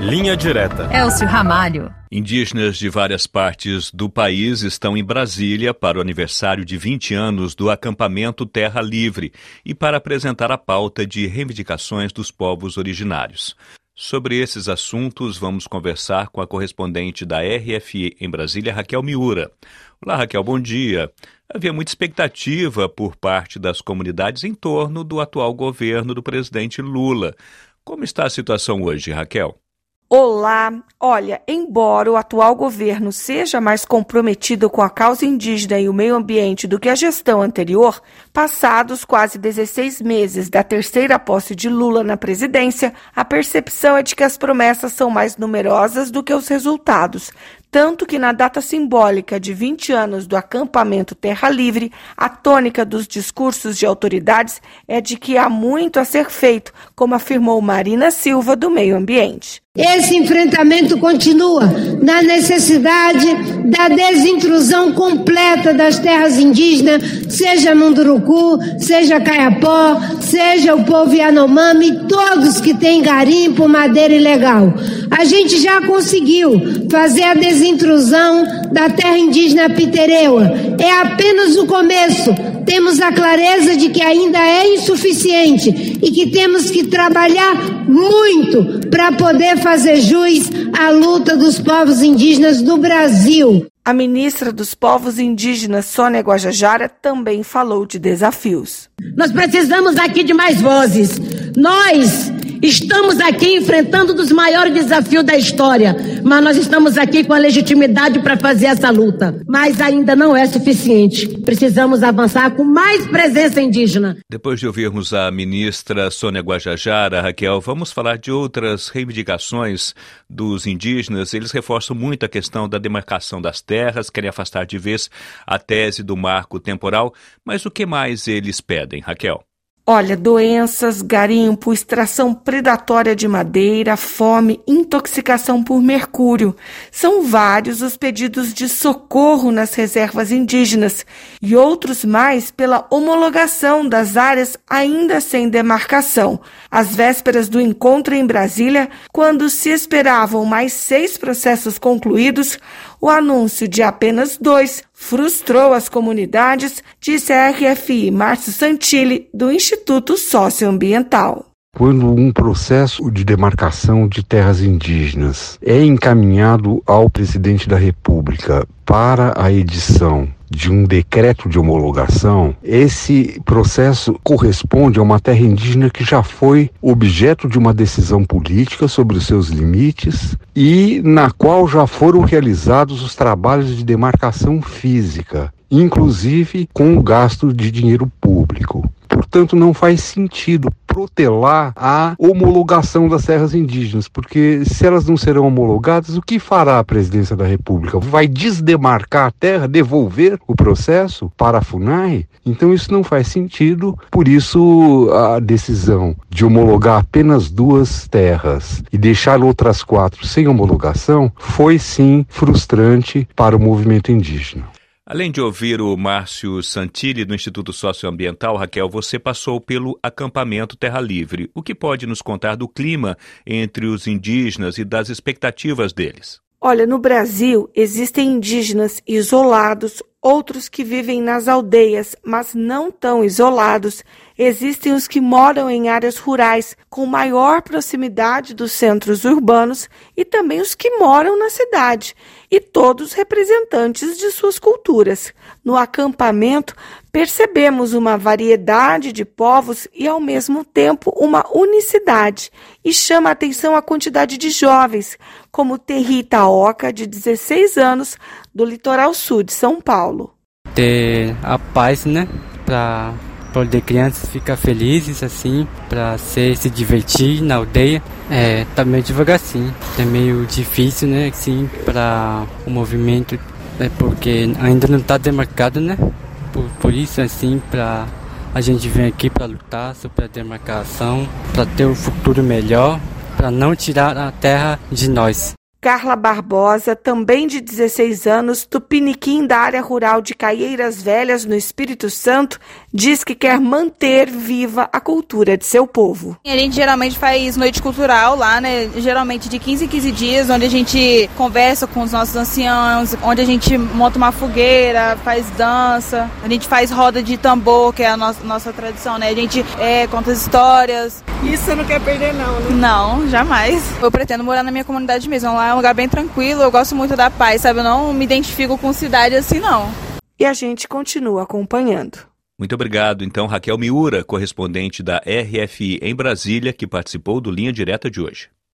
Linha Direta. Elcio Ramalho. Indígenas de várias partes do país estão em Brasília para o aniversário de 20 anos do acampamento Terra Livre e para apresentar a pauta de reivindicações dos povos originários. Sobre esses assuntos, vamos conversar com a correspondente da RFI em Brasília, Raquel Miura. Olá, Raquel, bom dia. Havia muita expectativa por parte das comunidades em torno do atual governo do presidente Lula. Como está a situação hoje, Raquel? Olá! Olha, embora o atual governo seja mais comprometido com a causa indígena e o meio ambiente do que a gestão anterior, passados quase 16 meses da terceira posse de Lula na presidência, a percepção é de que as promessas são mais numerosas do que os resultados. Tanto que na data simbólica de 20 anos do acampamento Terra Livre, a tônica dos discursos de autoridades é de que há muito a ser feito, como afirmou Marina Silva, do Meio Ambiente. Esse enfrentamento continua na necessidade da desintrusão completa das terras indígenas, seja Munduruku, seja Kayapó, seja o povo Yanomami, todos que têm garimpo, madeira ilegal. A gente já conseguiu fazer a desintrusão da terra indígena Pitereua. É apenas o começo. Temos a clareza de que ainda é insuficiente e que temos que trabalhar muito para poder fazer jus à luta dos povos indígenas do Brasil. A ministra dos Povos Indígenas, Sônia Guajajara, também falou de desafios. Nós precisamos aqui de mais vozes. Nós estamos aqui enfrentando um dos maiores desafios da história, mas nós estamos aqui com a legitimidade para fazer essa luta. Mas ainda não é suficiente. Precisamos avançar com mais presença indígena. Depois de ouvirmos a ministra Sônia Guajajara, Raquel, vamos falar de outras reivindicações dos indígenas. Eles reforçam muito a questão da demarcação das terras, querem afastar de vez a tese do marco temporal. Mas o que mais eles pedem, Raquel? Olha, doenças, garimpo, extração predatória de madeira, fome, intoxicação por mercúrio. São vários os pedidos de socorro nas reservas indígenas e outros mais pela homologação das áreas ainda sem demarcação. Às vésperas do encontro em Brasília, quando se esperavam mais 6 processos concluídos, o anúncio de apenas 2 frustrou as comunidades, disse a RFI Márcio Santilli, do Instituto Socioambiental. Quando um processo de demarcação de terras indígenas é encaminhado ao presidente da República para a edição de um decreto de homologação, esse processo corresponde a uma terra indígena que já foi objeto de uma decisão política sobre os seus limites e na qual já foram realizados os trabalhos de demarcação física, inclusive com o gasto de dinheiro público. Portanto, não faz sentido protelar a homologação das terras indígenas, porque se elas não serão homologadas, o que fará a presidência da República? Vai desdemarcar a terra, devolver o processo para a FUNAI? Então isso não faz sentido, por isso a decisão de homologar apenas 2 terras e deixar outras 4 sem homologação foi sim frustrante para o movimento indígena. Além de ouvir o Márcio Santilli, do Instituto Socioambiental, Raquel, você passou pelo acampamento Terra Livre. O que pode nos contar do clima entre os indígenas e das expectativas deles? Olha, no Brasil existem indígenas isolados, outros que vivem nas aldeias, mas não tão isolados. Existem os que moram em áreas rurais com maior proximidade dos centros urbanos e também os que moram na cidade, e todos representantes de suas culturas. No acampamento, percebemos uma variedade de povos e, ao mesmo tempo, uma unicidade. E chama a atenção a quantidade de jovens, como Terri Taoca, de 16 anos, do litoral sul de São Paulo. Ter a paz, né? Para poder crianças ficar felizes, assim, para se divertir na aldeia. Tá meio devagar, sim. É meio difícil, né? Assim, para o movimento, porque ainda não está demarcado, né? Por isso, assim, para a gente vir aqui para lutar sobre a demarcação, para ter um futuro melhor, para não tirar a terra de nós. Carla Barbosa, também de 16 anos, tupiniquim da área rural de Caieiras Velhas, no Espírito Santo, diz que quer manter viva a cultura de seu povo. A gente geralmente faz noite cultural lá, né? Geralmente de 15 em 15 dias, onde a gente conversa com os nossos anciãos, onde a gente monta uma fogueira, faz dança, a gente faz roda de tambor, que é a nossa tradição, né? A gente conta histórias. Isso você não quer perder não, né? Não, jamais. Eu pretendo morar na minha comunidade mesmo. Lá é um lugar bem tranquilo, eu gosto muito da paz, sabe? Eu não me identifico com cidade assim, não. E a gente continua acompanhando. Muito obrigado, então, Raquel Miura, correspondente da RFI em Brasília, que participou do Linha Direta de hoje.